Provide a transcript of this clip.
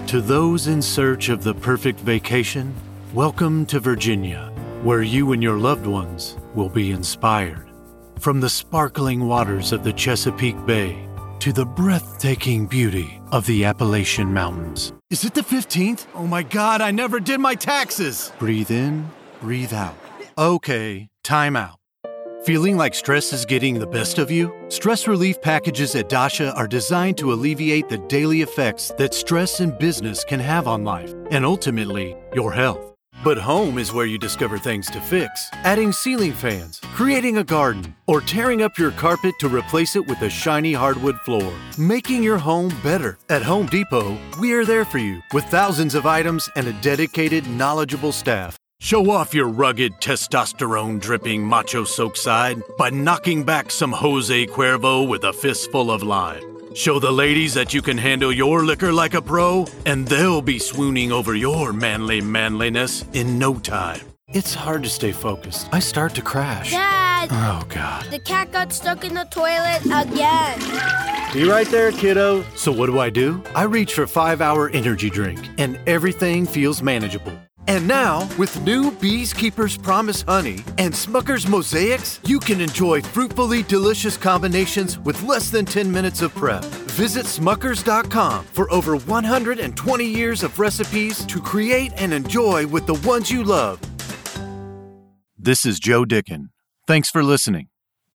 To those in search of the perfect vacation, welcome to Virginia, where you and your loved ones will be inspired. From the sparkling waters of the Chesapeake Bay to the breathtaking beauty of the Appalachian Mountains. Is it the 15th? Oh my God, I never did my taxes! Breathe in, breathe out. Okay, time out. Feeling like stress is getting the best of you? Stress relief packages at Dasha are designed to alleviate the daily effects that stress and business can have on life, and ultimately, your health. But home is where you discover things to fix. Adding ceiling fans, creating a garden, or tearing up your carpet to replace it with a shiny hardwood floor. Making your home better. At Home Depot, we are there for you with thousands of items and a dedicated, knowledgeable staff. Show off your rugged, testosterone-dripping macho soak side by knocking back some Jose Cuervo with a fistful of lime. Show the ladies that you can handle your liquor like a pro, and they'll be swooning over your manly manliness in no time. It's hard to stay focused. I start to crash. Dad! Oh, God. The cat got stuck in the toilet again. Be right there, kiddo. So what do? I reach for 5-Hour Energy Drink, and everything feels manageable. And now, with new Bees Keepers Promise Honey and Smucker's Mosaics, you can enjoy fruitfully delicious combinations with less than 10 minutes of prep. Visit Smuckers.com for over 120 years of recipes to create and enjoy with the ones you love. This is Joe Dickin. Thanks for listening.